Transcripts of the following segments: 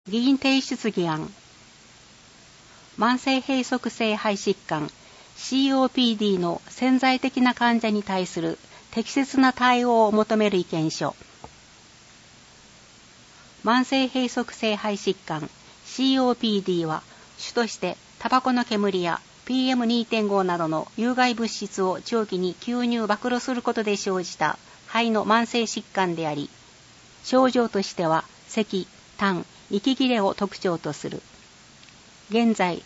議員提出議案。慢性閉塞性肺疾患 COPD の潜在的な患者に対する適切な対応を求める意見書。慢性閉塞性肺疾患 COPD は主としてタバコの煙や PM2.5 などの有害物質を長期に吸入暴露することで生じた肺の慢性疾患であり、症状としては咳、痰、息切れを特徴とする。現在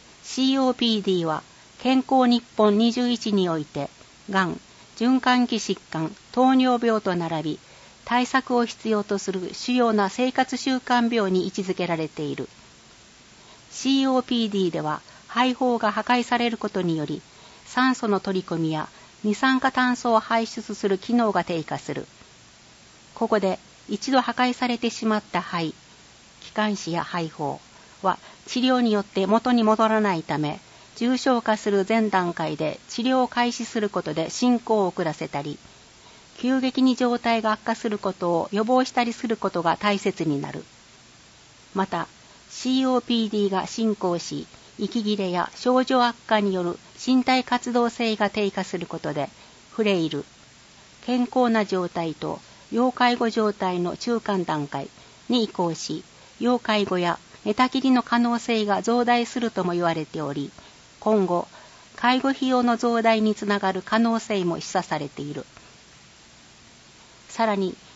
COPD は健康日本21においてがん、循環器疾患、糖尿病と並び対策を必要とする主要な生活習慣病に位置づけられている。COPD では肺胞が破壊されることにより酸素の取り込みや二酸化炭素を排出する機能が低下する。ここで一度破壊されてしまった肺、気管支や肺胞は治療によって元に戻らないため、重症化する前段階で治療を開始することで進行を遅らせたり、急激に状態が悪化することを予防したりすることが大切になる。また、COPD が進行し、息切れや症状悪化による身体活動性が低下することで、フレイル、健康な状態と要介護状態の中間段階に移行し、要介護や寝たきりの可能性が増大するとも言われており、今後、介護費用の増大につながる可能性も示唆されている。さらに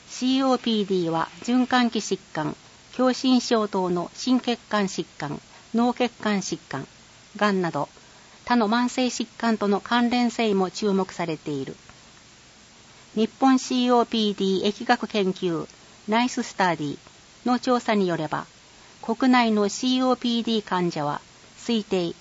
COPD は循環器疾患、狭心症等の心血管疾患、脳血管疾患、がんなど他の慢性疾患との関連性も注目されている。日本 COPD 疫学研究ナイススタディの調査によれば、国内の COPD 患者は推定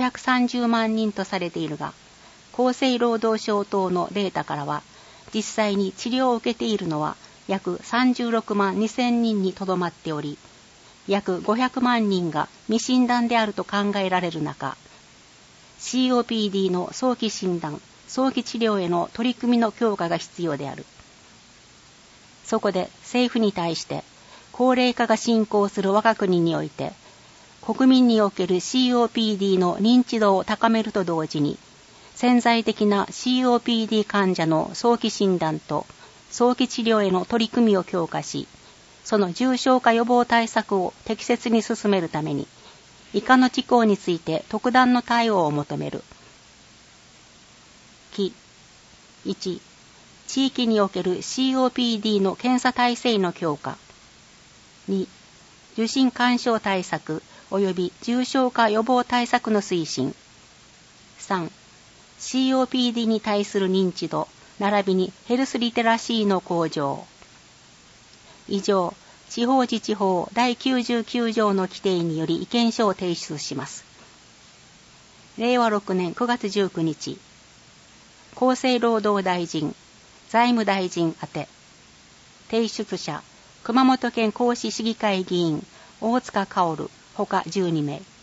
530万人とされているが、厚生労働省等のデータからは、実際に治療を受けているのは約36万2000人にとどまっており、約500万人が未診断であると考えられる中、COPD の早期診断、早期治療への取り組みの強化が必要である。そこで政府に対して、高齢化が進行する我が国において、国民における COPD の認知度を高めると同時に、潜在的な COPD 患者の早期診断と早期治療への取り組みを強化し、その重症化予防対策を適切に進めるために、以下の事項について特段の対応を求める。1、地域における COPD の検査体制の強化。2、受診勧奨対策及び重症化予防対策の推進。3、COPD に対する認知度、並びにヘルスリテラシーの向上。以上、地方自治法第99条の規定により意見書を提出します。令和6年9月19日、厚生労働大臣、財務大臣宛て、提出者、熊本県合志市議会議員、大塚薫、ほか12名。